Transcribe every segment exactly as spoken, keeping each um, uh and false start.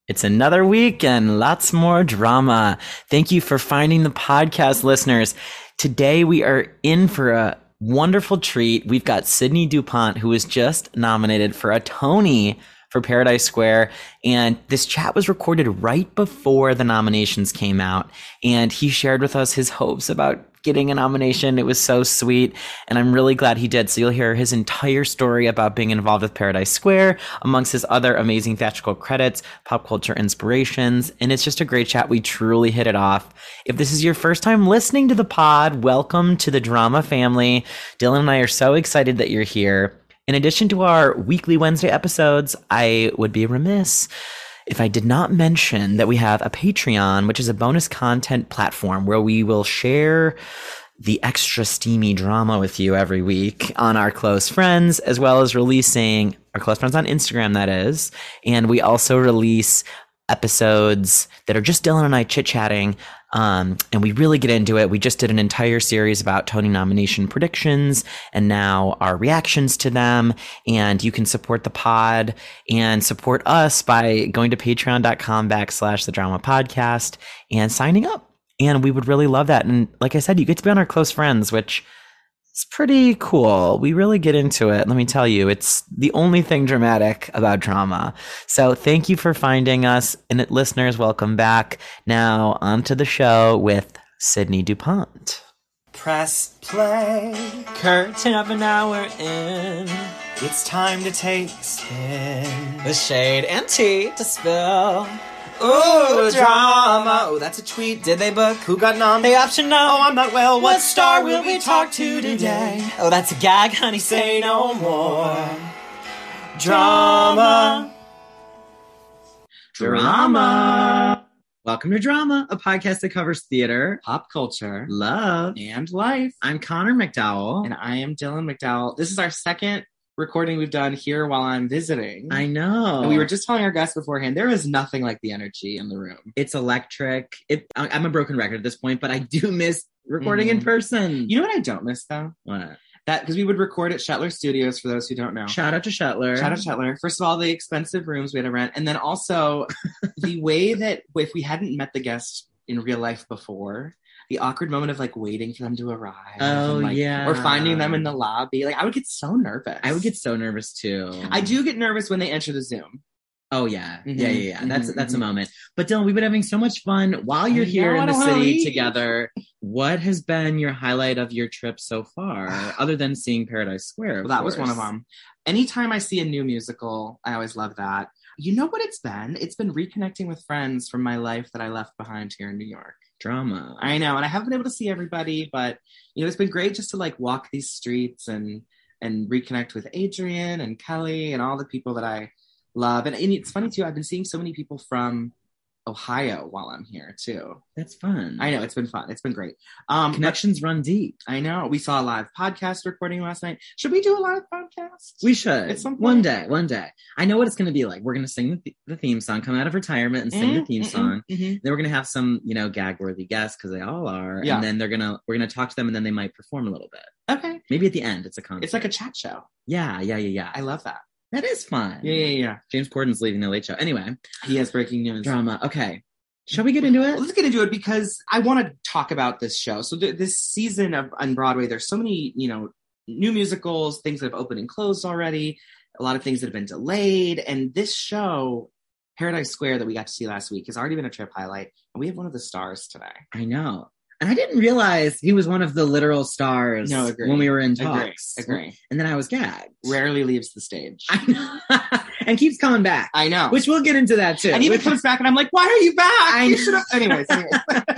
It's another week and lots more drama. Thank you for finding the podcast, listeners. Today we are in for a wonderful treat. We've got Sydney DuPont, who was just nominated for a Tony for Paradise Square. And this chat was recorded right before the nominations came out. And he shared with us his hopes about getting a nomination. It was so sweet. And I'm really glad he did. So you'll hear his entire story about being involved with Paradise Square, amongst his other amazing theatrical credits, pop culture inspirations. And it's just a great chat. We truly hit it off. If this is your first time listening to the pod, welcome to the drama family. Dylan and I are so excited that you're here. In addition to our weekly Wednesday episodes, I would be remiss if I did not mention that we have a Patreon, which is a bonus content platform where we will share the extra steamy drama with you every week on our close friends, as well as releasing our close friends on Instagram, that is. And we also release episodes that are just Dylan and I chit-chatting, um, and we really get into it. We just did an entire series about Tony nomination predictions and now our reactions to them. And you can support the pod and support us by going to patreon.com backslash the drama podcast and signing up. And we would really love that. And like I said, you get to be on our close friends, which is pretty cool. We really get into it. Let me tell you, it's the only thing dramatic about drama. So thank you for finding us. And listeners, welcome back. Now on to the show with Sydney DuPont. Press play. Curtain up an hour in. It's time to take a spin. The shade and tea to spill. Ooh, drama. Oh, that's a tweet. Did they book? Who got nom? They option no. Oh, I'm not well. What star will we talk to today? Oh, that's a gag, honey. Say no more. Drama. Drama. Welcome to Drama, a podcast that covers theater, Pop culture, love, and life. I'm Connor McDowell. And I am Dylan McDowell. This is our second recording we've done here while I'm visiting. I know. And we were just telling our guests beforehand, there is nothing like the energy in the room. It's electric. It, I'm a broken record at this point, but I do miss recording mm-hmm. in person. You know what I don't miss, though? What? That, because we would record at Shetler Studios, for those who don't know. Shout out to Shetler. Shout out to Shetler. First of all, the expensive rooms we had to rent. And then also, the way that if we hadn't met the guests in real life before, the awkward moment of like waiting for them to arrive. Oh, and, like, yeah. Or finding them in the lobby. Like, I would get so nervous. I would get so nervous too. I do get nervous when they enter the Zoom. Oh, yeah. Mm-hmm. Yeah, yeah, yeah. Mm-hmm. That's that's mm-hmm. a moment. But Dylan, we've been having so much fun while you're here in the city together. What has been your highlight of your trip so far, other than seeing Paradise Square? Well, that course. was one of them. Anytime I see a new musical, I always love that. You know what it's been? It's been reconnecting with friends from my life that I left behind here in New York. Drama. I know, and I haven't been able to see everybody, but you know, it's been great just to like walk these streets and and reconnect with Adrian and Kelly and all the people that I love. And, and it's funny too, I've been seeing so many people from Ohio while I'm here too. That's fun. I know, it's been fun. It's been great. Um, Connections but, run deep. I know. We saw a live podcast recording last night. Should we do a live podcast? We should. At some point? One day, one day. I know what it's going to be like. We're going to sing the, th- the theme song, come out of retirement and sing mm-hmm, the theme mm-hmm, song. Mm-hmm. Then we're going to have some, you know, gag-worthy guests because they all are. Yeah. And then they're going to, we're going to talk to them and then they might perform a little bit. Okay. Maybe at the end, it's a concert. It's like a chat show. Yeah, yeah, yeah, yeah. I love that. That is fun. Yeah, yeah, yeah. James Corden's leaving the Late Show. Anyway. He has breaking news. Drama. Okay. Shall we get into it? Well, let's get into it because I want to talk about this show. So th- this season of on Broadway, there's so many, you know, new musicals, things that have opened and closed already, a lot of things that have been delayed. And this show, Paradise Square, that we got to see last week, has already been a trip highlight. And we have one of the stars today. I know. And I didn't realize he was one of the literal stars no, agree. when we were in talks. Agree. Agree. And then I was gagged. Rarely leaves the stage. I know. And keeps coming back. I know. Which we'll get into that too. And even Which... comes back and I'm like, why are you back? I you should have. Anyways. anyways.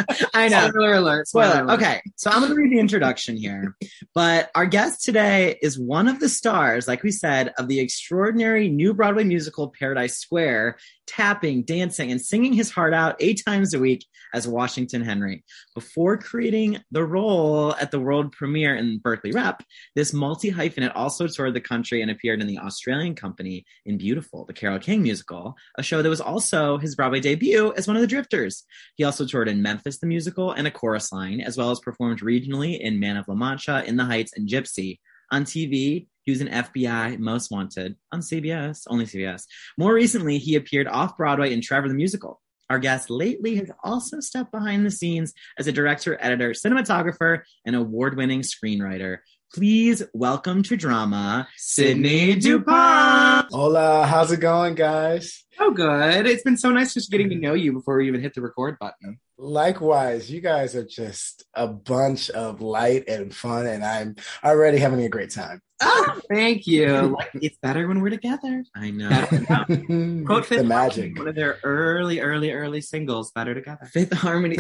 I know. Spoiler alert. Spoiler. Spoiler alert. Okay. So I'm going to read the introduction here. But our guest today is one of the stars, like we said, of the extraordinary new Broadway musical Paradise Square, tapping, dancing, and singing his heart out eight times a week as Washington Henry. Before creating the role at the world premiere in Berkeley Rep, this multi-hyphenate also toured the country and appeared in the Australian company in Beautiful, the Carole King musical, a show that was also his Broadway debut as one of the Drifters. He also toured in Memphis the Musical and A Chorus Line, as well as performed regionally in Man of La Mancha, In the Heights, and Gypsy. On T V, He was an F B I Most Wanted on C B S, only C B S. More recently, he appeared off-Broadway in Trevor the Musical. Our guest lately has also stepped behind the scenes as a director, editor, cinematographer, and award-winning screenwriter. Please welcome to drama, Sydney Dupont. Hola, how's it going, guys? Oh, good. It's been so nice just getting to know you before we even hit the record button. Likewise, you guys are just a bunch of light and fun, and I'm already having a great time. Oh, thank you. It's better when we're together. I know. Quote Fifth the magic. Harmony, one of their early, early, early singles, Better Together. Fifth Harmony.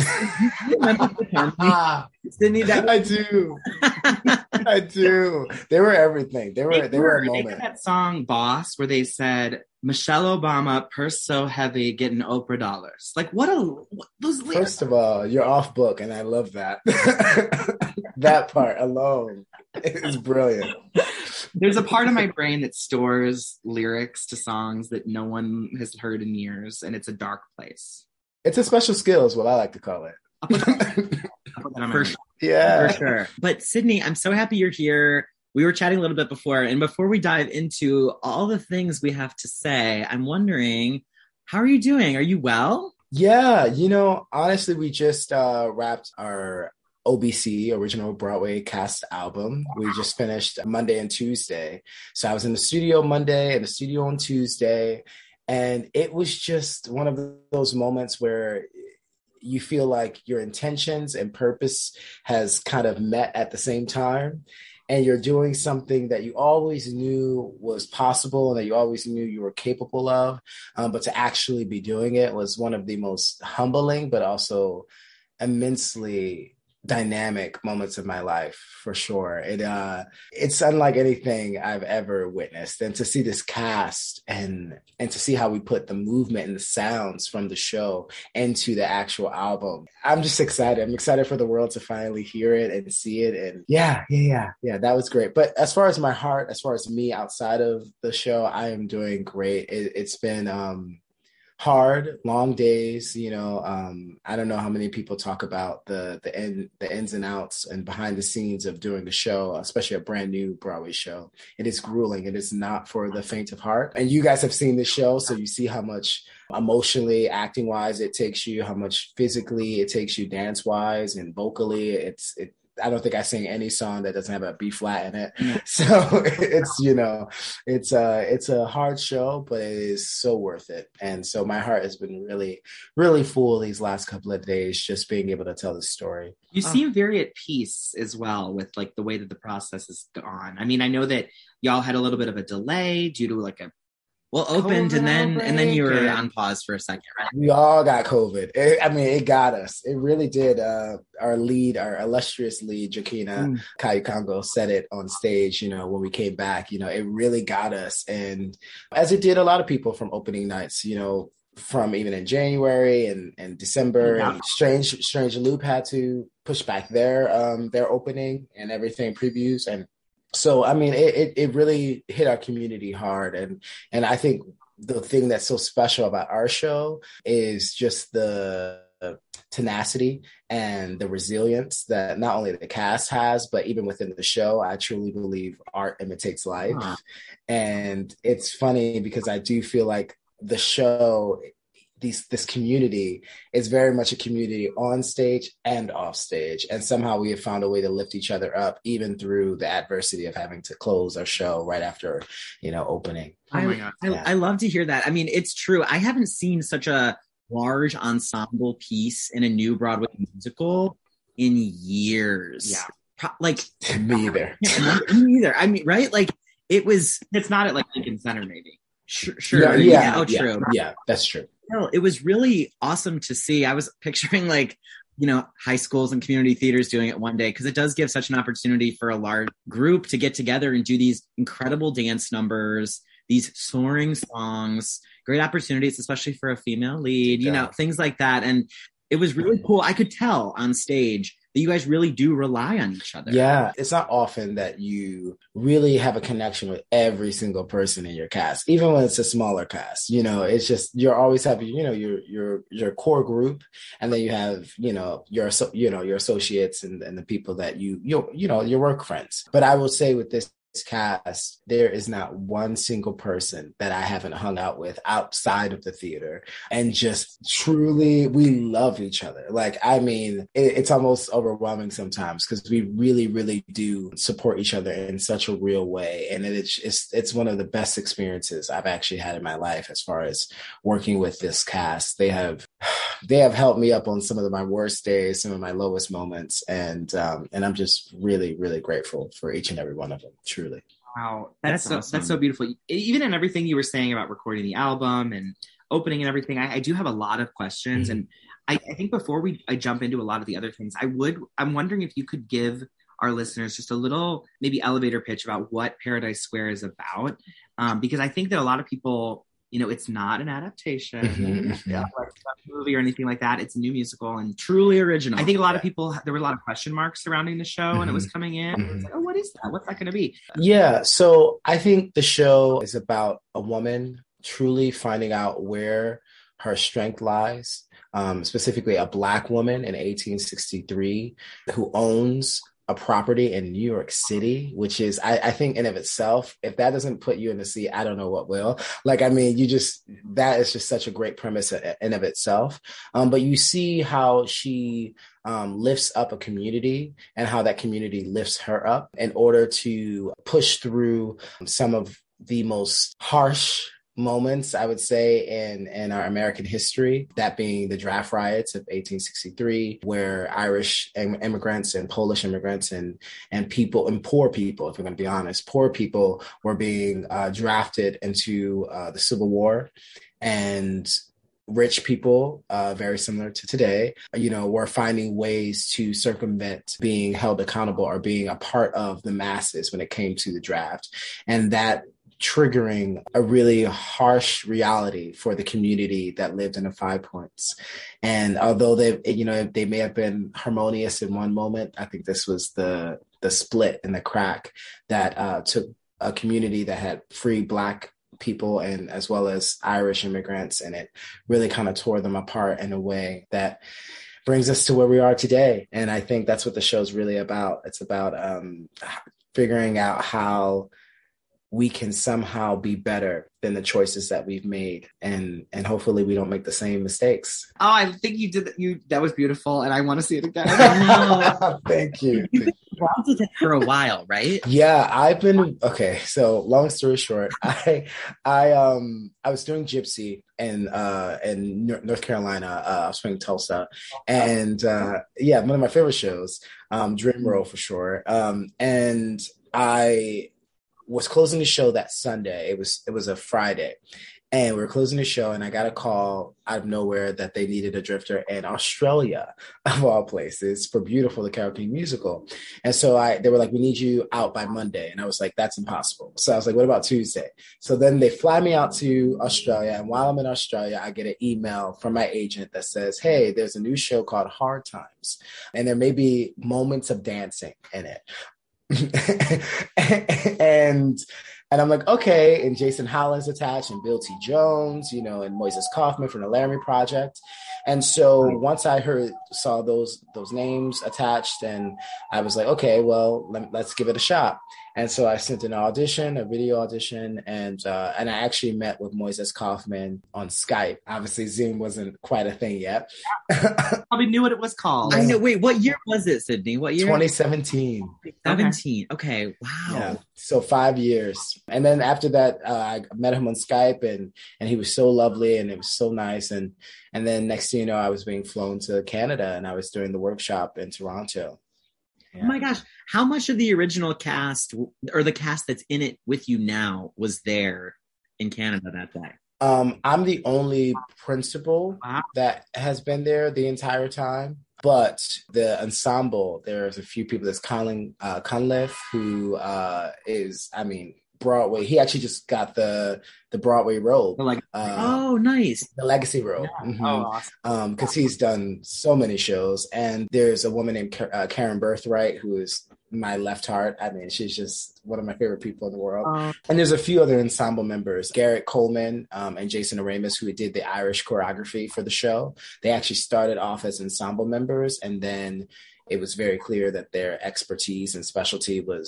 ah, Sydney, that I do. I do. They were everything. They were. They, they were, were a moment. They did that song "Boss" where they said Michelle Obama, purse so heavy, getting Oprah dollars. Like, what a what, those lyrics. First of all, you're off book, and I love that. That part alone is brilliant. There's a part of my brain that stores lyrics to songs that no one has heard in years, and it's a dark place. It's a special skill, is what I like to call it. I'll put that, I'll put that on my for, mind. Yeah, for sure. But Sydney, I'm so happy you're here. We were chatting a little bit before, and before we dive into all the things we have to say, I'm wondering, how are you doing? Are you well? Yeah, you know, honestly, we just uh, wrapped our O B C, Original Broadway Cast album. We just finished Monday and Tuesday. So I was in the studio Monday and the studio on Tuesday. And it was just one of those moments where you feel like your intentions and purpose has kind of met at the same time. And you're doing something that you always knew was possible and that you always knew you were capable of. Um, but to actually be doing it was one of the most humbling, but also immensely dynamic moments of my life, for sure. It uh it's unlike anything I've ever witnessed. And to see this cast and and to see how we put the movement and the sounds from the show into the actual album, I'm just excited. I'm excited for the world to finally hear it and see it. And yeah, yeah, yeah, yeah, that was great. But as far as my heart, as far as me outside of the show, I am doing great. It, it's been um hard, long days, you know. Um, I don't know how many people talk about the the end, the ins and outs and behind the scenes of doing the show, especially a brand new Broadway show. It is grueling. It is not for the faint of heart. And you guys have seen the show, so you see how much emotionally, acting wise, it takes you, how much physically it takes you, dance wise and vocally. It's it. I don't think I sing any song that doesn't have a B flat in it. Mm. So it's, you know, it's a, it's a hard show, but it is so worth it. And so my heart has been really, really full these last couple of days, just being able to tell the story. You seem very at peace as well with like the way that the process has gone. I mean, I know that y'all had a little bit of a delay due to like a Well, opened COVID and then outbreak. and then you were on pause for a second, right? We all got COVID. It, I mean, it got us. It really did. Uh, our lead, our illustrious lead, Joaquina mm. Kayi said it on stage, you know, when we came back, you know, it really got us. And as it did a lot of people from opening nights, you know, from even in January and, and December, yeah. and Strange Strange Loop had to push back their um, their opening and everything, previews. And so, I mean, it, it, it really hit our community hard. And, and I think the thing that's so special about our show is just the tenacity and the resilience that not only the cast has, but even within the show. I truly believe art imitates life. Huh. And it's funny because I do feel like the show, These, this community is very much a community on stage and off stage. And somehow we have found a way to lift each other up, even through the adversity of having to close our show right after, you know, opening. Oh my God. I, yeah. I, I love to hear that. I mean, it's true. I haven't seen such a large ensemble piece in a new Broadway musical in years. Yeah. Pro- like me either. Me either. I mean, right? Like it was, it's not at like Lincoln Center, maybe. Sure. sure. Yeah, yeah, yeah. Oh, yeah, true. Yeah, that's true. No, it was really awesome to see. I was picturing like, you know, high schools and community theaters doing it one day, because it does give such an opportunity for a large group to get together and do these incredible dance numbers, these soaring songs, great opportunities, especially for a female lead, you yeah. know, things like that. And it was really cool. I could tell on stage that you guys really do rely on each other. Yeah, it's not often that you really have a connection with every single person in your cast, even when it's a smaller cast. You know, it's just you're always having, you know, your your your core group, and then you have, you know, your you know your associates and, and the people that you you you know your work friends. But I will say with this cast, there is not one single person that I haven't hung out with outside of the theater. And just truly, we love each other. Like, I mean, it, it's almost overwhelming sometimes because we really, really do support each other in such a real way. And it's, it's, it's one of the best experiences I've actually had in my life as far as working with this cast. They have, they have helped me up on some of my worst days, some of my lowest moments. And, um, and I'm just really, really grateful for each and every one of them. Truly. Wow, that's, that's so awesome. That's so beautiful. Even in everything you were saying about recording the album and opening and everything, I, I do have a lot of questions, mm-hmm. and I, I think before we I jump into a lot of the other things, I would I'm wondering if you could give our listeners just a little maybe elevator pitch about what Paradise Square is about, um, because I think that a lot of people, you know, it's not an adaptation, mm-hmm. yeah, like a movie or anything like that. It's a new musical and truly original. I think a lot yeah. of people, there were a lot of question marks surrounding the show mm-hmm. when it was coming in. Mm-hmm. It was like, oh, what is that? What's that going to be? Yeah. So I think the show is about a woman truly finding out where her strength lies, um, specifically a Black woman in eighteen sixty-three who owns a property in New York City, which is, I, I think in of itself, if that doesn't put you in the seat, I don't know what will. Like, I mean, you just, that is just such a great premise in of itself. Um, but you see how she um, lifts up a community and how that community lifts her up in order to push through some of the most harsh moments, I would say, in, in our American history, that being the draft riots of eighteen sixty-three, where Irish im- immigrants and Polish immigrants and, and people and poor people, if we're going to be honest, poor people were being uh, drafted into uh, the Civil War. And rich people, uh, very similar to today, you know, were finding ways to circumvent being held accountable or being a part of the masses when it came to the draft. And that triggering a really harsh reality for the community that lived in the Five Points. And although they, you know, they may have been harmonious in one moment, I think this was the the split and the crack that uh, took a community that had free Black people and as well as Irish immigrants, and it really kind of tore them apart in a way that brings us to where we are today. And I think that's what the show's really about. It's about um, figuring out how we can somehow be better than the choices that we've made. And and hopefully we don't make the same mistakes. Oh, I think you did that. You, that was beautiful. And I want to see it again. Thank you. You've been involved with it for a while, right? Yeah, I've been, okay. So long story short, I, I, um, I was doing Gypsy in, uh, in North Carolina, uh, I was playing Tulsa, and, uh, yeah, one of my favorite shows, um, Dream Roll for sure. Um, and I was closing the show that Sunday. It was it was a Friday, and we were closing the show, and I got a call out of nowhere that they needed a drifter in Australia, of all places, for Beautiful, the karaoke musical. And so I they were like, we need you out by Monday. And I was like, that's impossible. So I was like, what about Tuesday? So then they fly me out to Australia. And while I'm in Australia, I get an email from my agent that says, hey, there's a new show called Hard Times, and there may be moments of dancing in it. and and I'm like, okay, and Jason Holland's attached, and Bill T. Jones, you know, and Moises Kaufman from the Laramie Project. And so once I heard, saw those those names attached, and I was like, okay, well, let, let's give it a shot. And so I sent an audition, a video audition, and uh, and I actually met with Moises Kaufman on Skype. Obviously, Zoom wasn't quite a thing yet. Probably knew what it was called. I know. Wait, what year was it, Sydney? What year? twenty seventeen. seventeen. Okay. okay. Wow. Yeah. So five years. And then after that, uh, I met him on Skype, and and he was so lovely, and it was so nice. And and then next thing you know, I was being flown to Canada, and I was doing the workshop in Toronto. Yeah. Oh my gosh. How much of the original cast or the cast that's in it with you now was there in Canada that day? Um, I'm the only principal wow. that has been there the entire time. But the ensemble, there's a few people. There's Colin uh, Cunliffe, who uh, is, I mean, Broadway. He actually just got the the Broadway role. Like, uh, oh, nice. The legacy role. Yeah. Mm-hmm. Oh, awesome. Um, because he's done so many shows. And there's a woman named uh, Karen Birthright, who is my left heart. I mean, she's just one of my favorite people in the world. Uh, and there's a few other ensemble members, Garrett Coleman um, and Jason Aramis, who did the Irish choreography for the show. They actually started off as ensemble members, and then it was very clear that their expertise and specialty was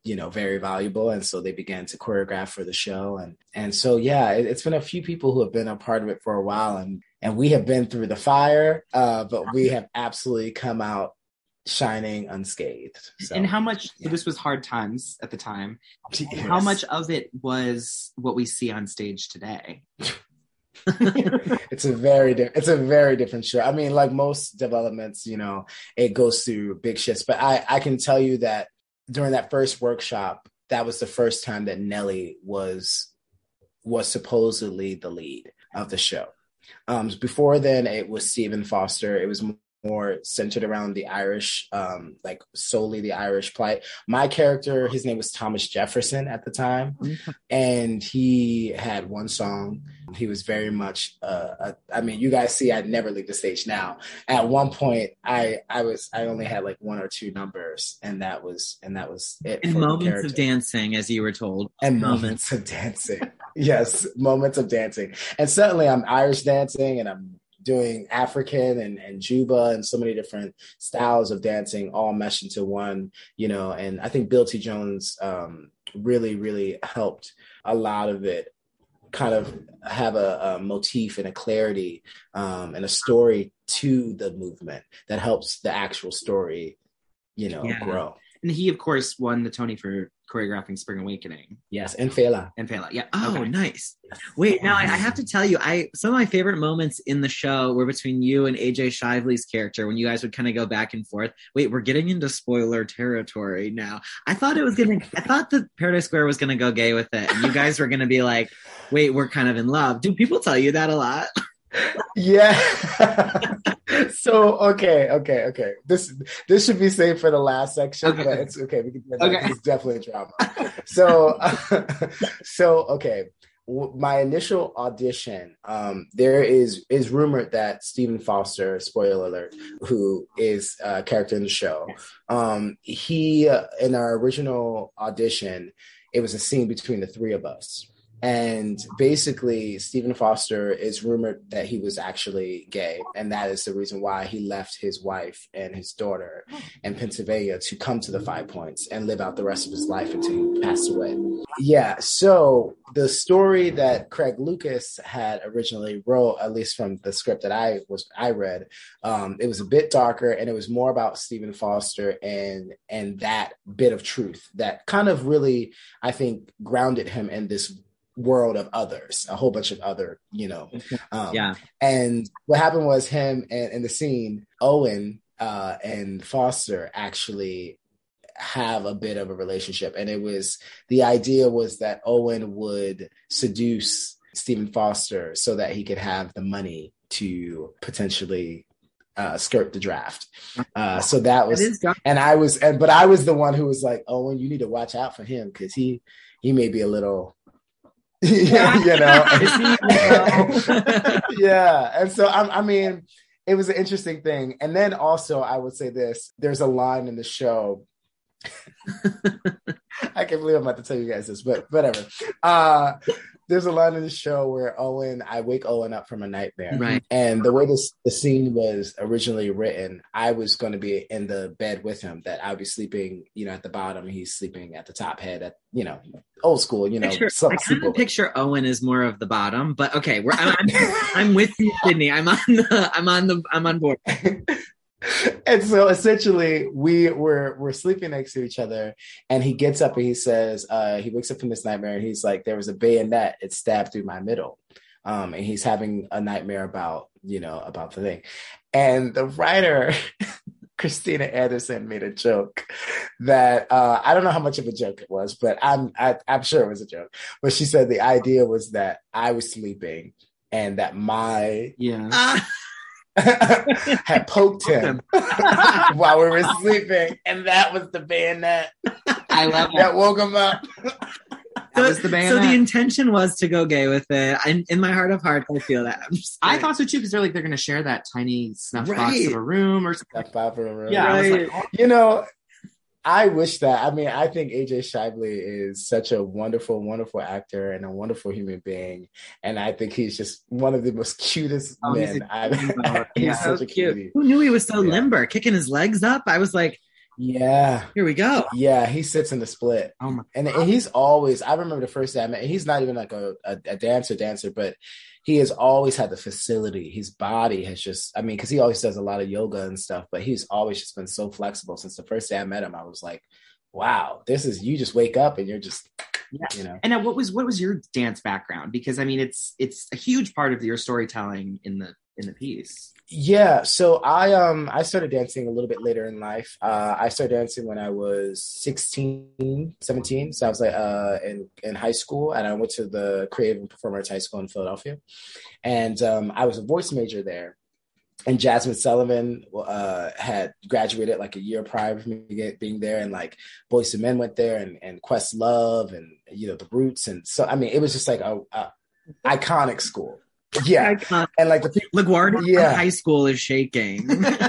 you know, very valuable. And so they began to choreograph for the show. And and so, yeah, it, it's been a few people who have been a part of it for a while. And and we have been through the fire, uh, but we have absolutely come out shining unscathed. So, and how much, yeah. so this was hard times at the time. Yes. How much of it was what we see on stage today? it's a very di- it's a very different show. I mean, like most developments, you know, it goes through big shifts. But I, I can tell you that during that first workshop, that was the first time that Nelly was was supposedly the lead of the show. Um, before then, it was Stephen Foster. It was more centered around the Irish, um, like solely the Irish plight. My character, his name was Thomas Jefferson at the time, and he had one song. He was very much, uh, a, I mean, you guys see, I'd never leave the stage now. At one point, I, I was, I only had like one or two numbers, and that was, and that was it. And for the moments character. of dancing, as you were told. And moments of dancing. Yes, moments of dancing. And certainly I'm Irish dancing, and I'm doing African and, and Juba and so many different styles of dancing all meshed into one, you know, and I think Bill T. Jones um, really, really helped a lot of it kind of have a, a motif and a clarity um, and a story to the movement that helps the actual story, you know, Yeah. grow. And he, of course, won the Tony for choreographing Spring Awakening. Yes, and Fela. And Fela, yeah. Oh, Okay. nice. Wait, now I, I have to tell you, I some of my favorite moments in the show were between you and A J Shively's character when you guys would kind of go back and forth. Wait, we're getting into spoiler territory now. I thought it was gonna. I thought that Paradise Square was gonna go gay with it, and you guys were gonna be like, "Wait, we're kind of in love." Do people tell you that a lot? Yeah. So okay, okay, okay. This this should be saved for the last section, Okay. but it's okay. We can. Okay. It's definitely drama. So, so okay. W- My initial audition, um, there is is rumored that Stephen Foster, spoiler alert, who is a character in the show, um, he uh, in our original audition, it was a scene between the three of us. And basically, Stephen Foster is rumored that he was actually gay. And that is the reason why he left his wife and his daughter in Pennsylvania to come to the Five Points and live out the rest of his life until he passed away. Yeah. So the story that Craig Lucas had originally wrote, at least from the script that I was I read, um, it was a bit darker, and it was more about Stephen Foster and and that bit of truth that kind of really, I think, grounded him in this world of others, a whole bunch of other, you know. Um, Yeah. And what happened was him and in the scene, Owen uh, and Foster actually have a bit of a relationship. And it was, the idea was that Owen would seduce Stephen Foster so that he could have the money to potentially uh, skirt the draft. Uh, so that was, It is dark. and I was, and but I was the one who was like, Owen, you need to watch out for him because he he may be a little. Yeah, you know. Yeah. And so I'm, I mean, it was an interesting thing. And then also I would say this, there's a line in the show. I can't believe I'm about to tell you guys this, but whatever. Uh, there's a line in the show where Owen, I wake Owen up from a nightmare. Right. And the way this the scene was originally written, I was going to be in the bed with him, that I'd be sleeping, you know, at the bottom, and he's sleeping at the top head at, you know, old school, you know. Picture, some- I kind sleepover. of picture Owen as more of the bottom, but okay, we're, I'm, I'm, I'm with you, Sydney. I'm on the, I'm on the, I'm on board. And so essentially we were we're sleeping next to each other, and he gets up and he says, uh, he wakes up from this nightmare, and he's like, there was a bayonet, it stabbed through my middle. Um, and he's having a nightmare about, you know, about the thing. And the writer, Christina Anderson, made a joke that uh, I don't know how much of a joke it was, but I'm I, I'm sure it was a joke. But she said the idea was that I was sleeping and that my Yeah. Ah, had poked him while we were sleeping, and that was the bayonet I love that that. woke him up. That was the so bayonet. the intention was to go gay with it. I, in my heart of hearts, I feel that. I'm just I kidding. thought so too, because they're like, they're going to share that tiny snuff box Right. of a room or something. That five in a row. Yeah. I was Right. like, You know, I wish that. I mean, I think A J Shively is such a wonderful, wonderful actor and a wonderful human being, and I think he's just one of the most cutest Oh, he's men a I've. cutie. He's Yeah. such So a cute. cutie. Who knew he was so Yeah. limber, kicking his legs up? I was like, Yeah. Here we go. Yeah, he sits in the split. Oh my and, and he's always, I remember the first day I met, and he's not even like a, a, a dancer dancer, but he has always had the facility. His body has just, I mean, because he always does a lot of yoga and stuff, but he's always just been so flexible. Since the first day I met him, I was like, wow, this is, you just wake up and you're just, yeah. you know. And what was what was your dance background? Because I mean, it's it's a huge part of your storytelling in the in the piece. Yeah, so I um I started dancing a little bit later in life. Uh, I started dancing when I was sixteen, seventeen. So I was like uh in in high school, and I went to the Creative and Performing Arts High School in Philadelphia, and um, I was a voice major there. And Jasmine Sullivan uh, had graduated like a year prior to me get, being there, and like Boyz two Men went there, and and Questlove, and you know the Roots, and so I mean it was just like a, a iconic school. Yeah, and like the people, LaGuardia yeah. High School is shaking.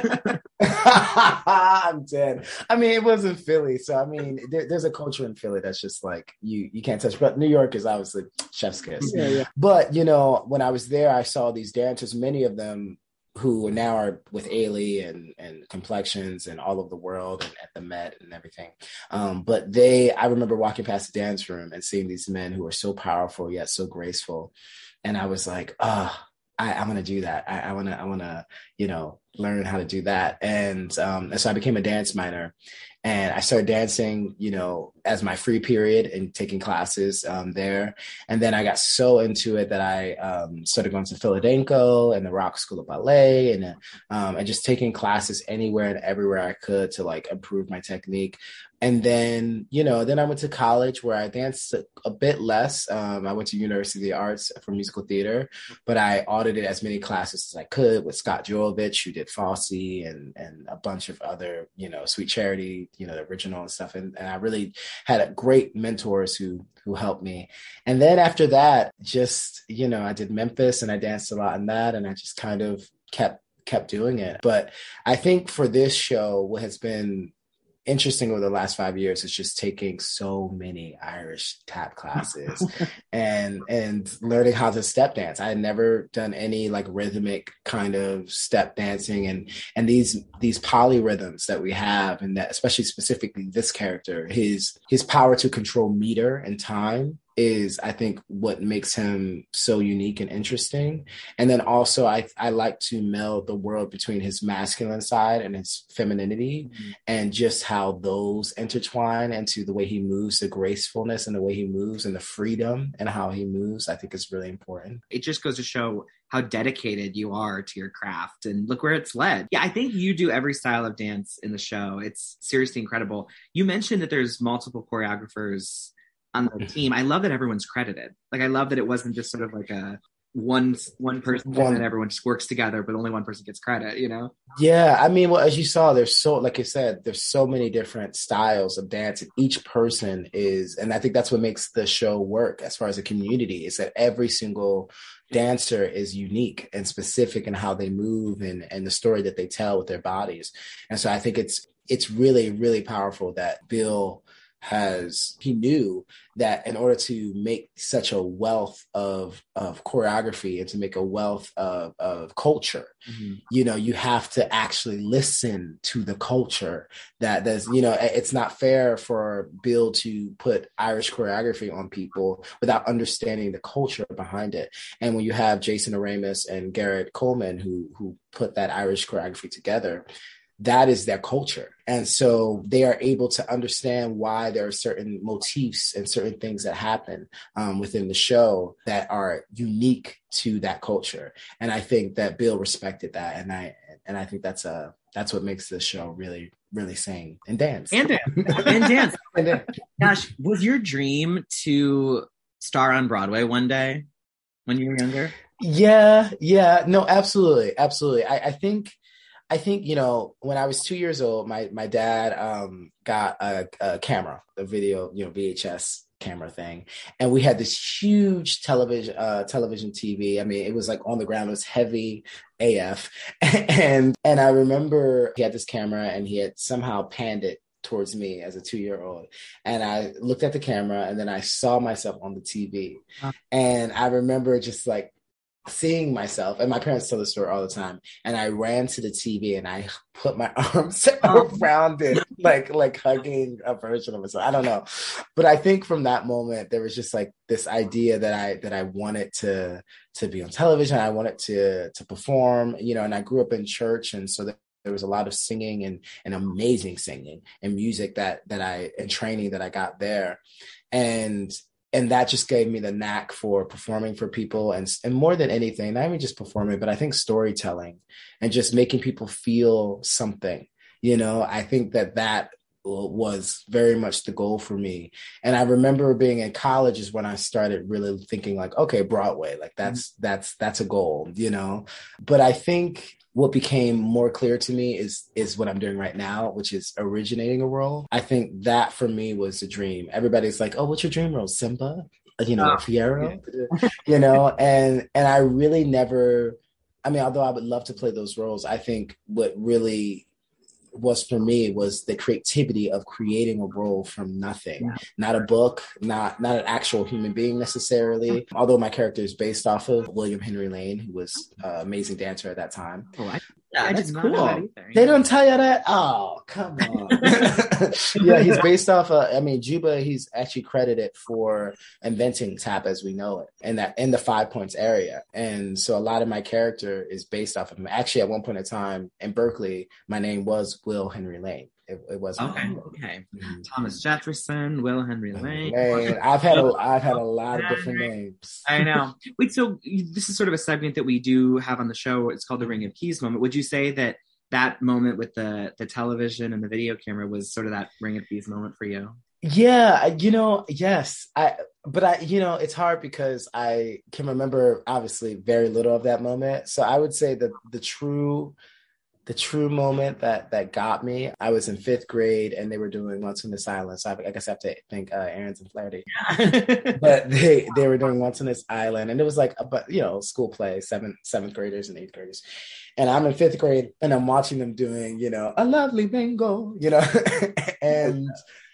I'm dead. I mean, it wasn't Philly, so I mean, there, there's a culture in Philly that's just like you you can't touch. But New York is obviously chef's kiss. Yeah, yeah. But you know, when I was there, I saw these dancers, many of them who now are with Ailey and and Complexions and all over the world and at the Met and everything. Um, but they, I remember walking past the dance room and seeing these men who are so powerful yet so graceful. And I was like, oh, I, I want to do that. I, I want to, I want to, you know, learn how to do that. And, um, and so I became a dance minor, and I started dancing, you know, as my free period and taking classes um, there. And then I got so into it that I um, started going to Philadelphia and the Rock School of Ballet, and um, and just taking classes anywhere and everywhere I could to like improve my technique. And then, you know, then I went to college where I danced a, a bit less. Um, I went to University of the Arts for musical theater, but I audited as many classes as I could with Scott Jorovich, who did Fosse, and and a bunch of other, you know, Sweet Charity, you know, the original and stuff. And, and I really had a great mentors who who helped me. And then after that, just, you know, I did Memphis and I danced a lot in that, and I just kind of kept kept doing it. But I think for this show, what has been interesting over the last five years is just taking so many Irish tap classes and and learning how to step dance. I had never done any like rhythmic kind of step dancing, and and these these polyrhythms that we have, and that especially specifically this character, his his power to control meter and time is, I think, what makes him so unique and interesting. And then also I I like to meld the world between his masculine side and his femininity, mm-hmm. and just how those intertwine into the way he moves, the gracefulness and the way he moves and the freedom and how he moves, I think is really important. It just goes to show how dedicated you are to your craft, and look where it's led. Yeah, I think you do every style of dance in the show. It's seriously incredible. You mentioned that there's multiple choreographers on the team. I love that everyone's credited. Like, I love that it wasn't just sort of like a one one person one, and everyone just works together, but only one person gets credit, you know? Yeah, I mean, well, as you saw, there's so, like I said, there's so many different styles of dance, and each person is, and I think that's what makes the show work as far as a community, is that every single dancer is unique and specific in how they move and, and the story that they tell with their bodies. And so I think it's it's really, really powerful that Bill has, he knew that in order to make such a wealth of of choreography and to make a wealth of, of culture, mm-hmm. you know, you have to actually listen to the culture. That there's, you know, it's not fair for Bill to put Irish choreography on people without understanding the culture behind it. And when you have Jason Aramis and Garrett Coleman who who put that Irish choreography together, that is their culture. And so they are able to understand why there are certain motifs and certain things that happen um, within the show that are unique to that culture. And I think that Bill respected that. And I and I think that's a that's what makes this show really, really sing and dance. And dance. and dance. and dance. Gosh, was your dream to star on Broadway one day when you were younger? Yeah, yeah. No, absolutely. Absolutely. I, I think I think, you know, when I was two years old, my my dad um, got a, a camera, a video, you know, V H S camera thing. And we had this huge television, uh, television T V. I mean, it was like on the ground. It was heavy A F. and and I remember he had this camera and he had somehow panned it towards me as a two-year-old. And I looked at the camera and then I saw myself on the T V. Huh. And I remember just like seeing myself, and my parents tell the story all the time, and I ran to the T V and I put my arms around it, like like hugging a version of myself. I don't know, but I think from that moment there was just like this idea that I that I wanted to to be on television. I wanted to to perform, you know. And I grew up in church, and so that there was a lot of singing and and amazing singing and music that that I and training that I got there, and. And that just gave me the knack for performing for people, and and more than anything, not even just performing, but I think storytelling and just making people feel something. You know, I think that that was very much the goal for me. And I remember being in college is when I started really thinking like, okay, Broadway, like that's mm-hmm. that's that's a goal, you know. But I think what became more clear to me is is what I'm doing right now, which is originating a role. I think that for me was a dream. Everybody's like, oh, what's your dream role? Simba? You know, oh, Fiero? Yeah. You know, and and I really never, I mean, although I would love to play those roles, I think what really was for me was the creativity of creating a role from nothing. Yeah. Not a book, not not an actual human being necessarily, although my character is based off of William Henry Lane, who was an amazing dancer at that time. Oh, I, yeah, that's cool. That they don't tell you that? Oh, come on. Yeah, he's based off of, I mean, Juba, he's actually credited for inventing tap as we know it in that in the Five Points area. And so a lot of my character is based off of him. Actually, at one point in time in Berkeley, my name was Will Henry Lane. It, it wasn't. Okay. Okay. Mm-hmm. Thomas Jefferson, Will Henry Lane. Lane. I've had a I've had a lot of different names. I know. Wait, so this is sort of a segment that we do have on the show. It's called the Ring of Keys moment. Would you say that that moment with the the television and the video camera was sort of that Ring of Keys moment for you? Yeah, you know, yes. I but I you know, it's hard because I can remember obviously very little of that moment. So I would say that the true The true moment that that got me, I was in fifth grade and they were doing Once in This Island. So I, I guess I have to thank uh, Aaron's and Flaherty. But they they were doing Once in This Island, and it was like a but you know school play, seventh seventh graders and eighth graders. And I'm in fifth grade and I'm watching them doing you know a lovely bingo, you know, and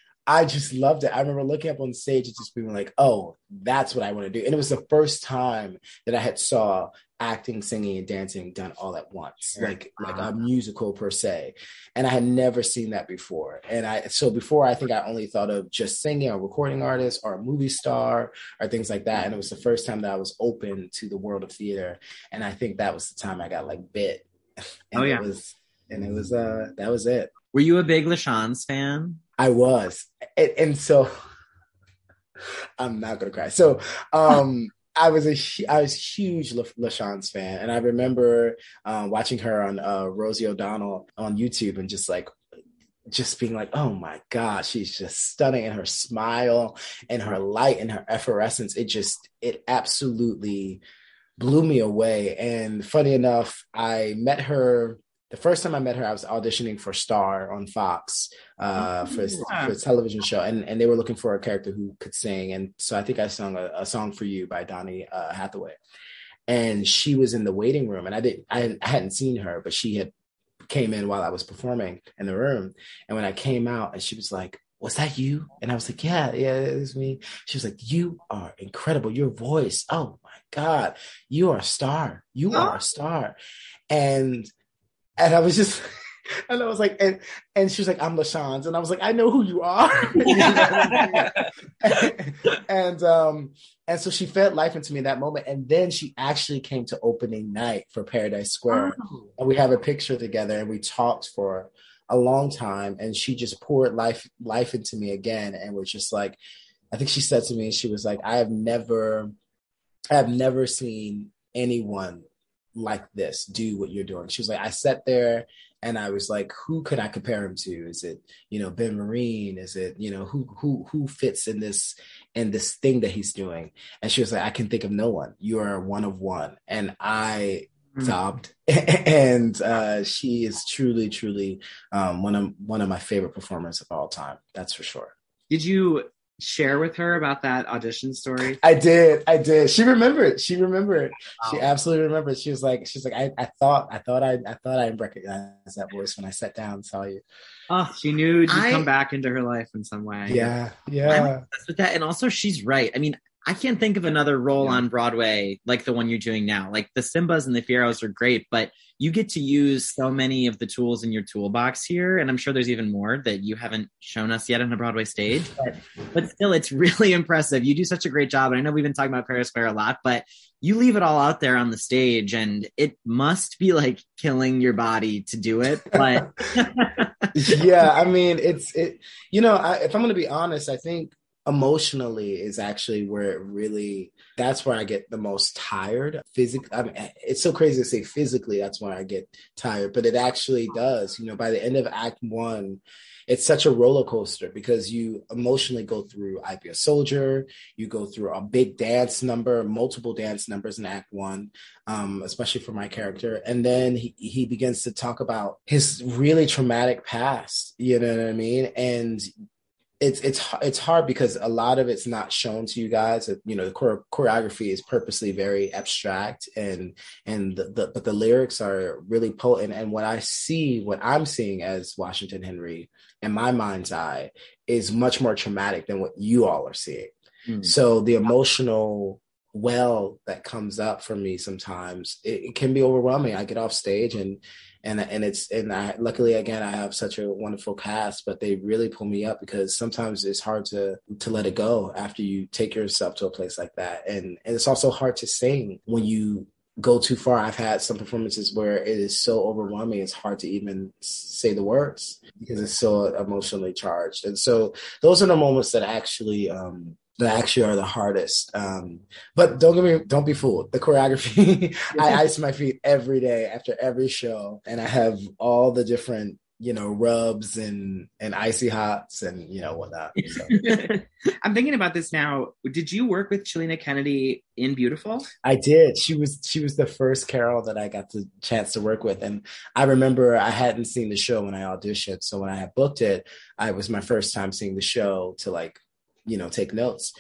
I just loved it. I remember looking up on stage and just being like, oh, that's what I want to do. And it was the first time that I had saw acting, singing, and dancing done all at once, like like a musical per se. And I had never seen that before. And I so before I think I only thought of just singing, a recording artist or a movie star or things like that. And it was the first time that I was open to the world of theater. And I think that was the time I got like bit. And oh yeah. It was, and it was uh that was it. Were you a big LaChanze fan? I was. And, and so I'm not gonna cry. So um I was a I was a huge LaChanze fan, and I remember uh, watching her on uh, Rosie O'Donnell on YouTube, and just like, just being like, oh my God, she's just stunning, and her smile, and her light, and her effervescence. It just it absolutely blew me away. And funny enough, I met her. The first time I met her, I was auditioning for Star on Fox uh, for, yeah. for a television show, and, and they were looking for a character who could sing. And so I think I sung a, a song for you by Donny uh, Hathaway, and she was in the waiting room, and I didn't, I hadn't seen her, but she had came in while I was performing in the room. And when I came out, and she was like, "Was that you?" And I was like, "Yeah, yeah, it was me." She was like, "You are incredible. Your voice. Oh my God, you are a star. You are a star." And And I was just, and I was like, and and she was like, "I'm LaChanze," and I was like, "I know who you are." and um, and so she fed life into me in that moment, and then she actually came to opening night for Paradise Square, oh. and we have a picture together, and we talked for a long time, and she just poured life life into me again, and was just like, I think she said to me, she was like, "I have never, I have never seen anyone like this do what you're doing." She was like, "I sat there and I was like, who could I compare him to? Is it, you know, Ben Marine? Is it, you know, who who who fits in this in this thing that he's doing?" And she was like, "I can think of no one. You are one of one." And I mm-hmm. sobbed. And uh, she is truly, truly um, one of one of my favorite performers of all time. That's for sure. Did you share with her about that audition story? I did. I did. She remembered. She remembered. Wow. She absolutely remembered. She was like, she's like, I, I thought, I thought I, I thought I recognized that voice when I sat down and saw you. Oh, she knew you'd I, come back into her life in some way. Yeah. Yeah. With that. And also she's right. I mean, I can't think of another role Yeah. on Broadway like the one you're doing now. Like the Simbas and the Fieros are great, but you get to use so many of the tools in your toolbox here. And I'm sure there's even more that you haven't shown us yet on a Broadway stage. But, but still, it's really impressive. You do such a great job. And I know we've been talking about Paradise Square a lot, but you leave it all out there on the stage, and it must be like killing your body to do it. But yeah, I mean, it's it. You know, I, if I'm going to be honest, I think emotionally is actually where it really, that's where I get the most tired physically. I mean, it's so crazy to say physically that's where I get tired, but it actually does. You know, by the end of act one, it's such a roller coaster because you emotionally go through I Be a Soldier, you go through a big dance number, multiple dance numbers in act one, um, especially for my character. And then he, he begins to talk about his really traumatic past, you know what I mean? And It's it's it's hard because a lot of it's not shown to you guys. You know, the chore- choreography is purposely very abstract, and and the, the but the lyrics are really potent. And what I see, what I'm seeing as Washington Henry in my mind's eye, is much more traumatic than what you all are seeing. Mm. So the emotional well that comes up for me sometimes, it, it can be overwhelming. I get off stage and. And and it's and I luckily again I have such a wonderful cast, but they really pull me up because sometimes it's hard to to let it go after you take yourself to a place like that, and and it's also hard to sing when you go too far. I've had some performances where it is so overwhelming it's hard to even say the words because it's so emotionally charged, and so those are the moments that actually. Um, that actually are the hardest. Um, but don't get me, don't be fooled. The choreography, I ice my feet every day after every show. And I have all the different, you know, rubs and, and icy hots and, you know, whatnot. So. I'm thinking about this now. Did you work with Chilina Kennedy in Beautiful? I did. She was, she was the first Carol that I got the chance to work with. And I remember I hadn't seen the show when I auditioned. So when I had booked it, I was my first time seeing the show to like, you know, take notes.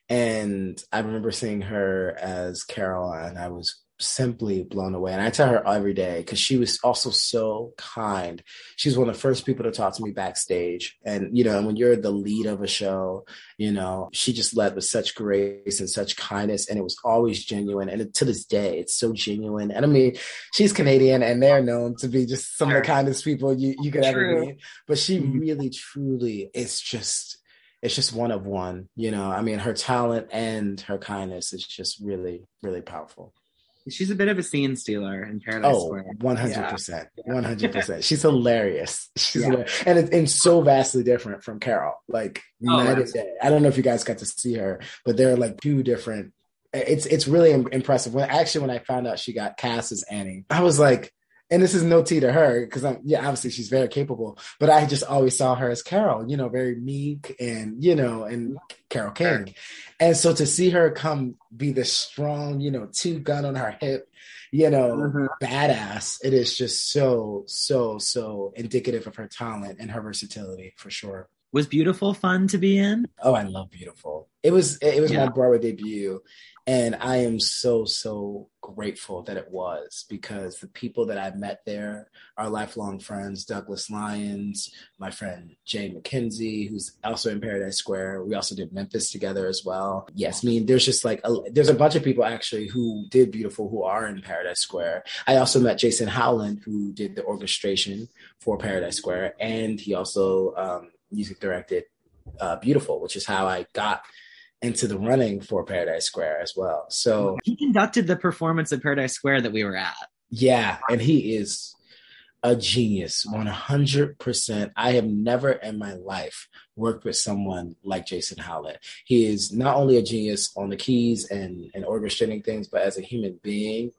And I remember seeing her as Carol and I was simply blown away. And I tell her every day because she was also so kind. She was one of the first people to talk to me backstage. And, you know, and when you're the lead of a show, you know, she just led with such grace and such kindness. And it was always genuine. And to this day, it's so genuine. And I mean, she's Canadian and they're known to be just some sure. of the kindest people you, you could True. ever meet. But she mm-hmm. really, truly is just, it's just one of one, you know, I mean, her talent and her kindness is just really, really powerful. She's a bit of a scene stealer in Paradise oh, Square. one hundred percent. Yeah. one hundred percent. She's hilarious. She's yeah. hilarious. And it's and so vastly different from Carol. Like, oh, night and day. I don't know if you guys got to see her, but they're like two different. It's it's really impressive. When Actually, when I found out she got cast as Annie, I was like, and this is no tea to her because I'm, yeah, obviously she's very capable, but I just always saw her as Carol, you know, very meek and, you know, and Carol King. And so to see her come be this strong, you know, two gun on her hip, you know, mm-hmm. badass, it is just so, so, so indicative of her talent and her versatility for sure. Was Beautiful fun to be in? Oh, I love Beautiful. It was, it was yeah. my Broadway debut. And I am so, so grateful that it was because the people that I've met there are lifelong friends. Douglas Lyons, my friend Jay McKenzie, who's also in Paradise Square. We also did Memphis together as well. Yes, I mean, there's just like, a, there's a bunch of people actually who did Beautiful who are in Paradise Square. I also met Jason Howland, who did the orchestration for Paradise Square. And he also um, music directed uh, Beautiful, which is how I got into the running for Paradise Square as well. So he conducted the performance at Paradise Square that we were at. Yeah, and he is a genius, one hundred percent. I have never in my life worked with someone like Jason Howlett. He is not only a genius on the keys and, and orchestrating things, but as a human being,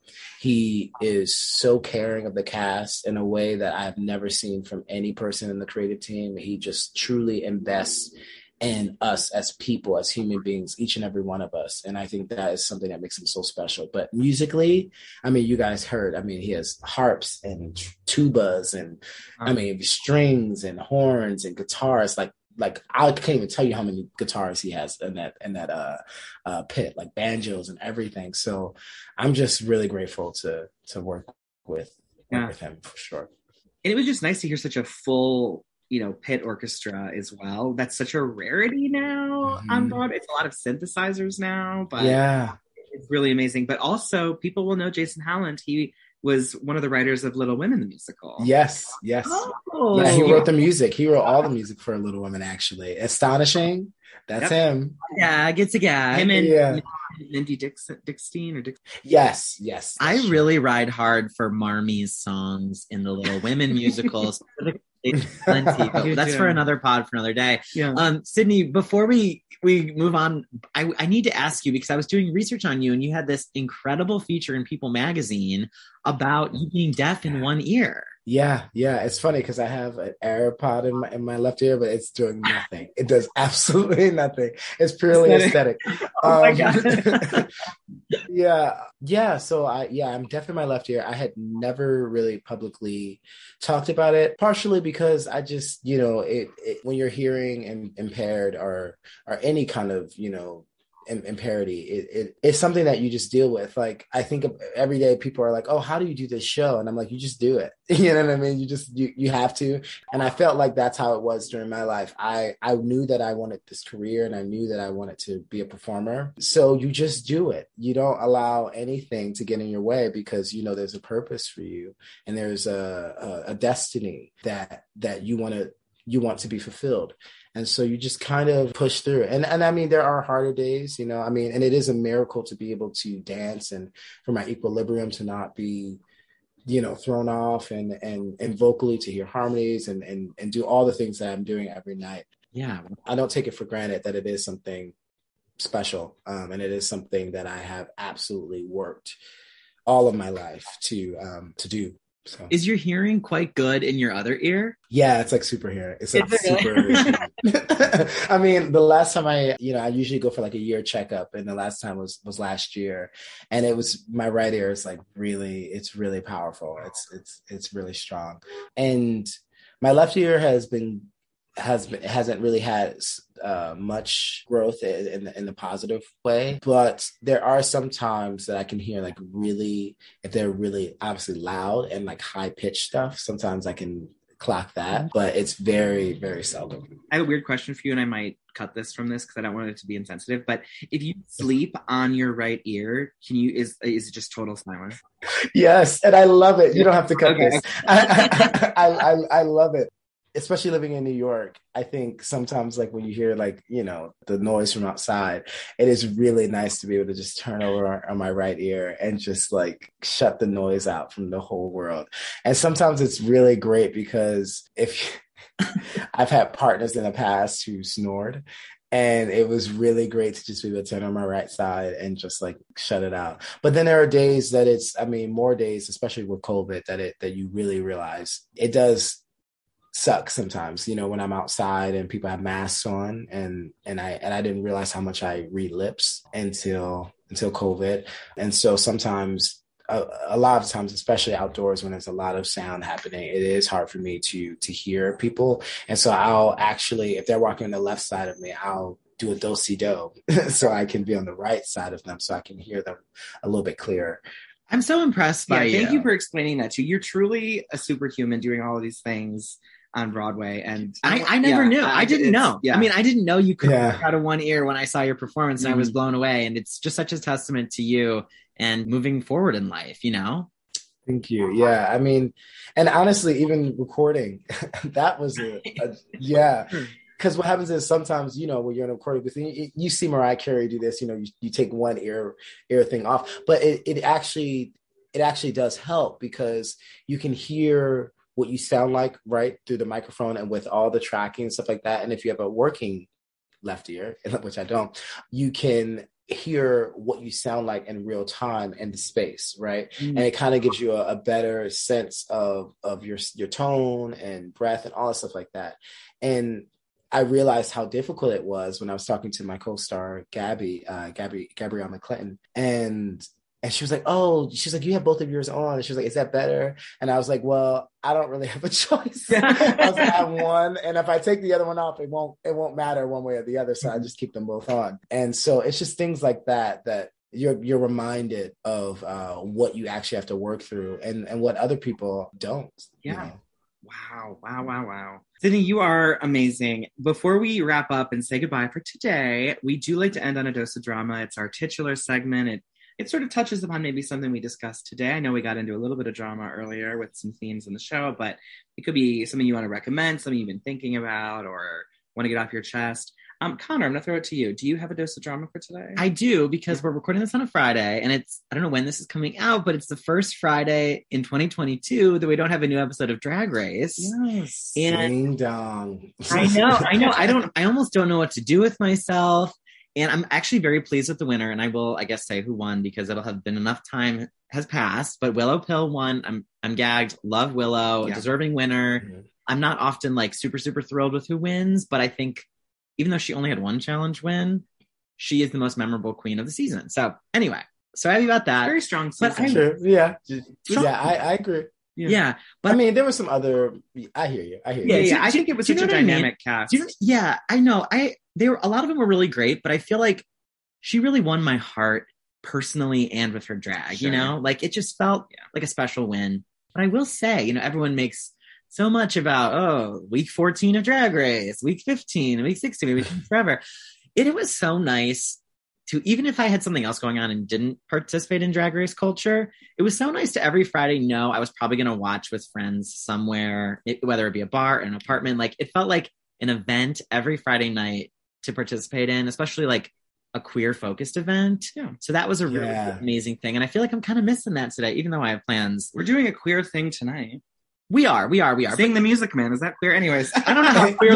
he is so caring of the cast in a way that I've never seen from any person in the creative team. He just truly invests and us as people, as human beings, each and every one of us. And I think that is something that makes him so special. But musically, I mean, you guys heard, I mean, he has harps and tubas and um, I mean, strings and horns and guitars. Like, like I can't even tell you how many guitars he has in that, in that uh, uh, pit, like banjos and everything. So I'm just really grateful to, to work with, work yeah. with him for sure. And it was just nice to hear such a full, you know, pit orchestra as well. That's such a rarity now Mhm. on Broadway. It's a lot of synthesizers now, but Yeah. it's really amazing. But also, people will know Jason Howland. He was one of the writers of Little Women, the musical. Yes, yes. Oh, Yeah, he wrote the music. He wrote all the music for Little Women, actually. Astonishing. That's Yep. him. Yeah, I get to get him and Yeah. Mindy Dix- Dixteen or Dix- Yes, yes. I that's true. really ride hard for Marmie's songs in the Little Women musicals. Plenty, but You that's do. for another pod for another day. Yeah. Um, Sydney, before we we move on, I, I need to ask you because I was doing research on you, and you had this incredible feature in People Magazine about you being deaf in one ear. Yeah, yeah. It's funny because I have an AirPod in my in my left ear, but it's doing nothing. It does absolutely nothing. It's purely aesthetic. Oh my Um, God. yeah, yeah. So I, yeah, I'm deaf in my left ear. I had never really publicly talked about it, partially because I just, you know, it, it when you're hearing and impaired or or any kind of, you know, im- imparity, it, it it's something that you just deal with. Like I think of, every day people are like, "Oh, how do you do this show?" And I'm like, "You just do it." You know what I mean? You just you you have to. And I felt like that's how it was during my life. I I knew that I wanted this career, and I knew that I wanted to be a performer. So you just do it. You don't allow anything to get in your way because you know there's a purpose for you, and there's a a, a destiny that that you want to you want to be fulfilled. And so you just kind of push through. And and I mean, there are harder days, you know, I mean, and it is a miracle to be able to dance and for my equilibrium to not be, you know, thrown off and and and vocally to hear harmonies and and and do all the things that I'm doing every night. Yeah. I don't take it for granted that it is something special. Um, and it is something that I have absolutely worked all of my life to um to do. So Is your hearing quite good in your other ear? yeah, it's like super hearing. It's like Is it really? super. I mean, the last time I, you know, I usually go for like a year checkup, and the last time was was last year, and it was my right ear is like really, it's really powerful. It's it's it's really strong, and my left ear has been has been hasn't really had uh, much growth in, in the, in the positive way, but there are some times that I can hear like really, if they're really obviously loud and like high pitched stuff, sometimes I can clock that, but it's very, very seldom. I have a weird question for you, and I might cut this from this because I don't want it to be insensitive. But if you sleep on your right ear, can you is is it just total silence? Yes, and I love it. You don't have to cut Okay. this. I, I, I, I love it. Especially living in New York, I think sometimes like when you hear like, you know, the noise from outside, it is really nice to be able to just turn over on my right ear and just like shut the noise out from the whole world. And sometimes it's really great because if I've had partners in the past who snored, and it was really great to just be able to turn on my right side and just like shut it out. But then there are days that it's, I mean, more days, especially with COVID, that it that you really realize it does suck sometimes, you know, when I'm outside and people have masks on, and and I and I didn't realize how much I read lips until until COVID. And so sometimes a, a lot of times, especially outdoors when there's a lot of sound happening, it is hard for me to to hear people. And so I'll actually, if they're walking on the left side of me, I'll do a do-si-do so I can be on the right side of them so I can hear them a little bit clearer. I'm so impressed Yeah, by thank you. you for explaining that too. You're truly a superhuman doing all of these things on Broadway, and I, I never yeah, knew. uh, I didn't it's- know. Yeah. I mean, I didn't know you could Yeah. work out of one ear when I saw your performance, and I was Mhm. blown away. And it's just such a testament to you and moving forward in life, you know? Thank you. Yeah, I mean, and honestly, even recording, that was a, a yeah. Because what happens is sometimes, you know, when you're in a recording booth, you, you see Mariah Carey do this. You know, you, you take one ear ear thing off, but it it actually it actually does help because you can hear what you sound like right through the microphone and with all the tracking and stuff like that. And if you have a working left ear, which I don't, you can hear what you sound like in real time in the space, right? Mm. And it kind of gives you a, a better sense of of your your tone and breath and all that stuff like that. And I realized how difficult it was when I was talking to my co-star Gabby, uh, Gabby Gabrielle McClinton, and and she was like, "Oh," she's like, "You have both of yours on." And she was like, "Is that better?" And I was like, "Well, I don't really have a choice." I was like, "I have one, and if I take the other one off, it won't it won't matter one way or the other. So I just keep them both on." And so it's just things like that that you're you're reminded of uh, what you actually have to work through and and what other people don't. Yeah. You know? Wow, wow, wow, wow. Sydney, you are amazing. Before we wrap up and say goodbye for today, we do like to end on a dose of drama. It's our titular segment. It it sort of touches upon maybe something we discussed today. I know we got into a little bit of drama earlier with some themes in the show, but it could be something you want to recommend, something you've been thinking about, or want to get off your chest. Um, Connor, I'm going to throw it to you. Do you have a dose of drama for today? I do, because we're recording this on a Friday, and it's, I don't know when this is coming out, but it's the first Friday in twenty twenty-two that we don't have a new episode of Drag Race. Yes. And Ding dong. I know, I know. I don't, I almost don't know what to do with myself. And I'm actually very pleased with the winner. And I will, I guess, say who won, because it'll have been enough time has passed. But Willow Pill won. I'm, I'm gagged. Love Willow. Yeah. Deserving winner. Mm-hmm. I'm not often like super, super thrilled with who wins, but I think even though she only had one challenge win, she is the most memorable queen of the season. So anyway, so happy about that. Very strong But season. Sure. Yeah. Strong. Yeah, I, I agree. Yeah. yeah but I mean, there were some other. I hear you. I hear Yeah, you. yeah. do- I do- think it was do you such a know what I mean? dynamic cast. Do you know, yeah, I know. I they were a lot of them were really great, but I feel like she really won my heart personally and with her drag. Sure. You know, like it just felt Yeah. like a special win. But I will say, you know, everyone makes so much about oh, week fourteen of Drag Race, week fifteen, week sixteen, week forever. It, it was so nice to, even if I had something else going on and didn't participate in Drag Race culture, it was so nice to every Friday know I was probably going to watch with friends somewhere, it, whether it be a bar, an apartment. Like it felt like an event every Friday night to participate in, especially like a queer focused event. Yeah. So that was a really Yeah. amazing thing. And I feel like I'm kind of missing that today, even though I have plans. We're doing a queer thing tonight. We are, we are, we are. Seeing the Music Man. Is that queer? Anyways. I don't know how queer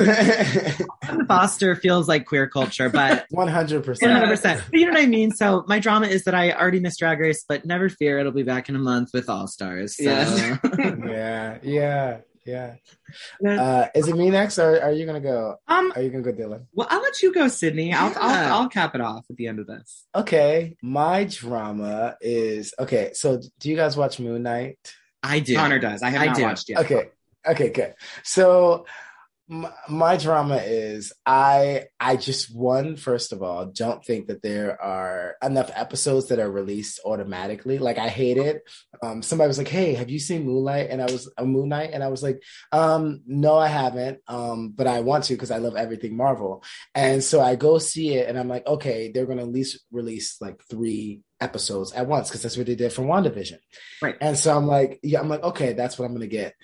Yes. Foster feels like queer culture, but One hundred one percent. hundred percent. But you know what I mean? So my drama is that I already missed Drag Race, but never fear, it'll be back in a month with All Stars. So. Yes. Yeah. Yeah. Yeah. Yeah. Uh, is it me next, or are you gonna go? Um, Are you gonna go, Dylan? well, I'll let you go, Sydney. I'll, Yeah. I'll, I'll cap it off at the end of this. Okay. My drama is okay. So, do you guys watch Moon Knight? I do. Connor does. I have I not do. watched yet. Okay. Okay, good. So my, my drama is I I just one first of all don't think that there are enough episodes that are released automatically. Like I hate it. Um, somebody was like, "Hey, have you seen Moonlight?" And I was a Moon Knight, and I was like, um, "No, I haven't. Um, but I want to because I love everything Marvel." And so I go see it, and I'm like, "Okay, they're gonna at least release like three episodes at once because that's what they did for WandaVision." Right. And so I'm like, yeah, I'm like, okay, that's what I'm gonna get.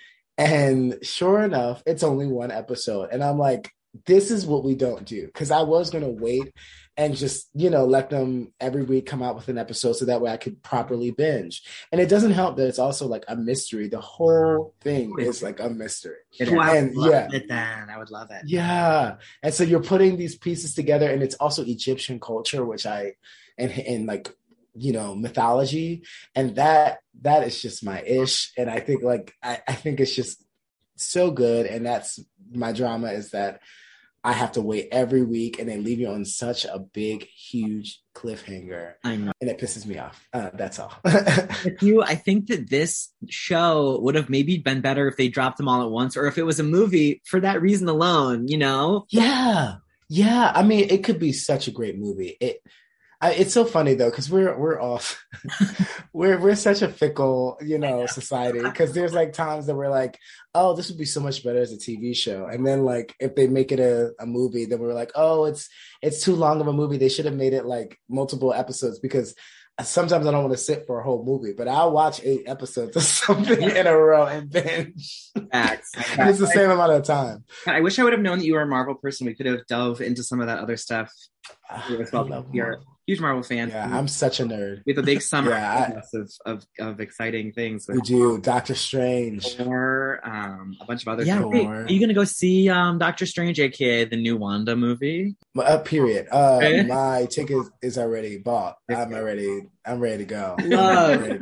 And sure enough, it's only one episode. And I'm like, this is what we don't do. Because I was going to wait and just, you know, let them every week come out with an episode so that way I could properly binge. And it doesn't help that it's also like a mystery. The whole thing is like a mystery. It Wow, And love yeah. it then. I would love it. Yeah. And so you're putting these pieces together, and it's also Egyptian culture, which I, and, and like, you know, mythology, and that that is just my ish. And I think like I, I think it's just so good. And that's my drama, is that I have to wait every week, and they leave you on such a big, huge cliffhanger, I know. and it pisses me off. Uh, that's all. With you, I think that this show would have maybe been better if they dropped them all at once, or if it was a movie for that reason alone, you know? Yeah, yeah. I mean, it could be such a great movie. It. I, it's so funny though, because we're we're off. we're we're such a fickle, you know, society. Because there's like times that we're like, oh, this would be so much better as a T V show, and then like if they make it a, a movie, then we're like, oh, it's it's too long of a movie. They should have made it like multiple episodes, because sometimes I don't want to sit for a whole movie, but I'll watch eight episodes of something in a row and binge. Facts. And it's the same amount of time. I wish I would have known that you were a Marvel person. We could have delved into some of that other stuff. Ah, You as well. I love You're a Marvel. huge Marvel fan. Yeah, I'm such a nerd. We have a big summer Yeah, I- of, of of exciting things. We do Doctor Strange. Or um, a bunch of other Yeah, things. wait, Or- are you gonna go see um Doctor Strange, aka the new Wanda movie? Uh, period. Uh, Okay. my ticket is already bought. I'm already. I'm ready to go. Love.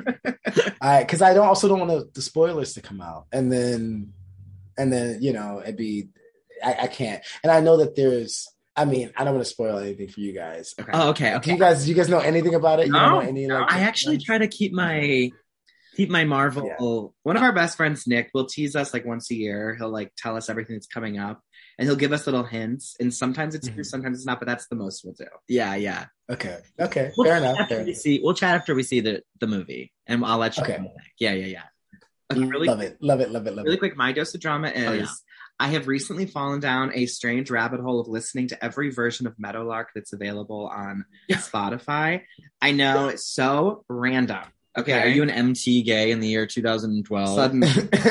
I because I don't also don't want the spoilers to come out, and then and then you know it'd be. I, I can't, and I know that there's. I mean, I don't want to spoil anything for you guys. Okay. Oh, okay, Do okay. you guys? Do you guys know anything about it? You don't No, know any no. like. I actually try to keep my keep my Marvel. One of our best friends, Nick, will tease us like once a year. He'll like tell us everything that's coming up, and he'll give us little hints. And sometimes it's true, Mhm. sometimes it's not. But that's the most we'll do. Yeah, yeah. Okay. Okay. We'll fair chat enough. after Fair we enough. see. We'll chat after we see the the movie, and I'll let you Okay. know. Yeah, yeah, yeah. Okay, really love quick, it, love it, love it, love really it. quick. My dose of drama is. Oh, yeah. I have recently fallen down a strange rabbit hole of listening to every version of Meadowlark that's available on Spotify. I know it's so random. Okay, are you an M T gay in the year two thousand twelve? Suddenly.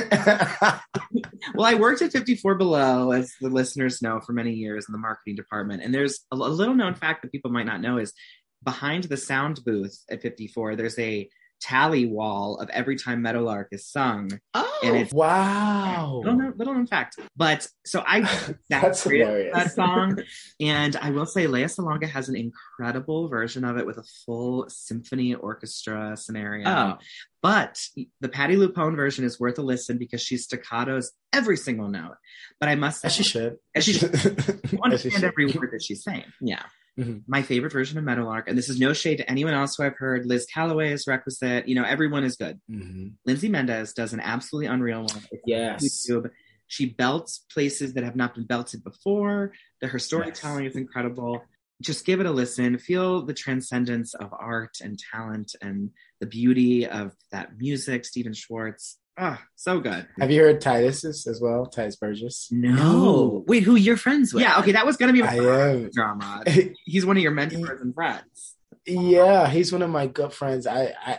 Well, I worked at fifty-four Below, as the listeners know, for many years in the marketing department. And there's a, a little known fact that people might not know is behind the sound booth at fifty-four, there's a tally wall of every time Meadowlark is sung. Oh, and it's wow. Little known, little known fact. But so I That's hilarious. that song. And I will say Lea Salonga has an incredible version of it with a full symphony orchestra scenario. Oh. But the Patti LuPone version is worth a listen because she staccatos every single note. But I must say, As she should. As she should. You As she understand should. every word that she's saying. Yeah. Mm-hmm. My favorite version of Meadowlark, and this is no shade to anyone else who I've heard, Liz Calloway is requisite. You know, everyone is good. Mm-hmm. Lindsay Mendez does an absolutely unreal one. It's Yes. on YouTube. She belts places that have not been belted before. The, her storytelling Yes. is incredible. Just give it a listen. Feel the transcendence of art and talent and the beauty of that music. Stephen Schwartz. Ah, so good. Have you heard Titus's as well? Titus Burgess? No. Wait, who you're friends with? Yeah, okay, that was going to be I my am. drama. He's one of your mentors and friends. Yeah, he's one of my good friends. I, I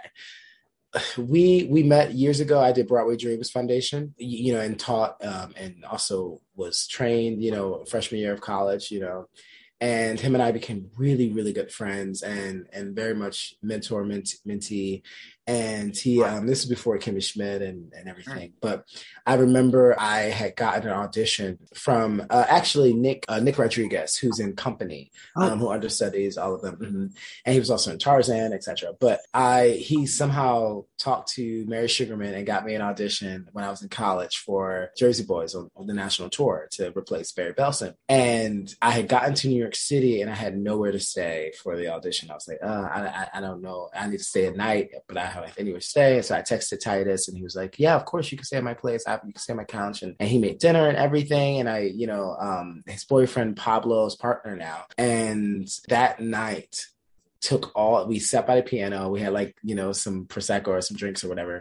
we we met years ago. I did Broadway Dreams Foundation, you know, and taught um, and also was trained, you know, freshman year of college, you know. And him and I became really, really good friends and and very much mentor, ment, mentee. And he, um, this is before Kimmy Schmidt and, and everything. But I remember I had gotten an audition from uh, actually Nick uh, Nick Rodriguez, who's in Company, um, oh. who understudies all of them. Mm-hmm. And he was also in Tarzan, et cetera. But I he somehow talked to Mary Sugarman and got me an audition when I was in college for Jersey Boys on, on the national tour to replace Barry Belson. And I had gotten to New York City and I had nowhere to stay for the audition. I was like, uh, I, I, I don't know. I need to stay at night, but I have anywhere to stay. So I texted Titus and he was like, yeah, of course you can stay at my place. I, you can stay at my couch. And, and he made dinner and everything. And I, you know, um, his boyfriend, Pablo's partner now. And that night, took all we sat by the piano, we had like, you know, some prosecco or some drinks or whatever,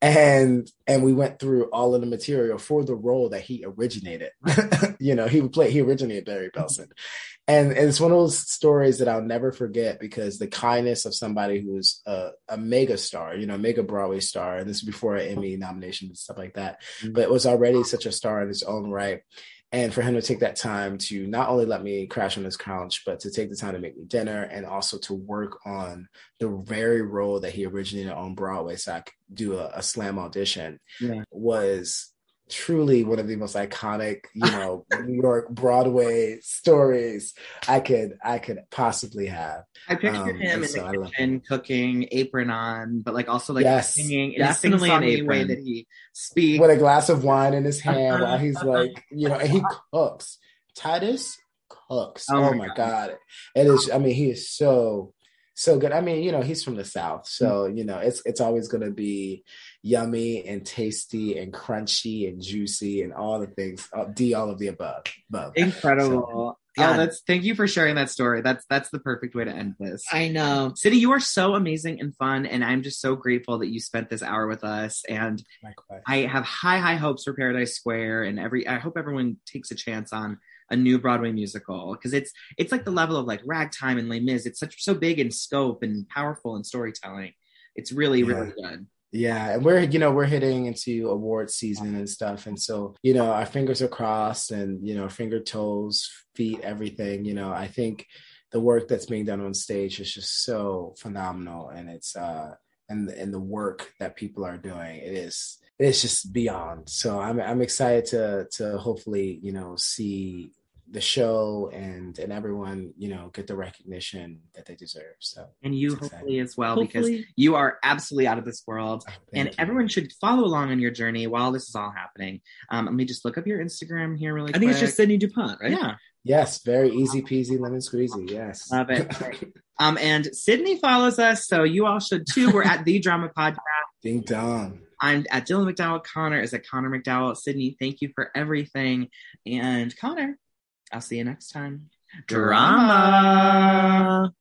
and and we went through all of the material for the role that he originated. You know, he would play he originated Barry Belson, and, and it's one of those stories that I'll never forget because the kindness of somebody who's a, a mega star, you know, mega Broadway star, and this is before an Emmy nomination and stuff like that, mm-hmm. but it was already such a star in his own right. And for him to take that time to not only let me crash on his couch, but to take the time to make me dinner and also to work on the very role that he originated on Broadway so I could do a, a slam audition yeah. was truly one of the most iconic, you know, New York Broadway stories I could I could possibly have. I picture um, him in so the kitchen cooking, apron on, but like also like yes, singing in a sing-songy way that he speaks with a glass of wine in his hand while he's like, you know, and he cooks. Titus cooks. Oh, oh my God. God, it is. I mean, he is so so good. I mean, you know, he's from the South, so you know, it's it's always going to be yummy and tasty and crunchy and juicy and all the things. Uh, D, all of the above. above. Incredible. So, yeah, oh, that's thank you for sharing that story. That's that's the perfect way to end this. I know. Sydney, you are so amazing and fun, and I'm just so grateful that you spent this hour with us. And likewise. I have high, high hopes for Paradise Square, and every I hope everyone takes a chance on a new Broadway musical because it's it's like the level of like Ragtime and Les Mis. It's such so big in scope and powerful in storytelling. It's really, yeah. really good. Yeah, and we're, you know, we're hitting into award season and stuff. And so, you know, our fingers are crossed and, you know, finger, toes, feet, everything, you know, I think the work that's being done on stage is just so phenomenal. And it's, uh, and, and the work that people are doing, it is, it is just beyond. So I'm, I'm excited to, to hopefully, you know, see the show and and everyone, you know, get the recognition that they deserve. So and you hopefully as well, hopefully. Because you are absolutely out of this world. Oh, and you. Everyone should follow along on your journey while this is all happening. Um, let me just look up your Instagram here really I quick. think it's just Sydney DuPont, right? Yeah. Yes, very easy peasy lemon squeezy. Yes. Love it. um, and Sydney follows us, so you all should too. We're at The Drama Podcast. Ding dong. I'm at Dylan McDowell. Connor is at Connor McDowell. Sydney, thank you for everything. And Connor, I'll see you next time. Drama.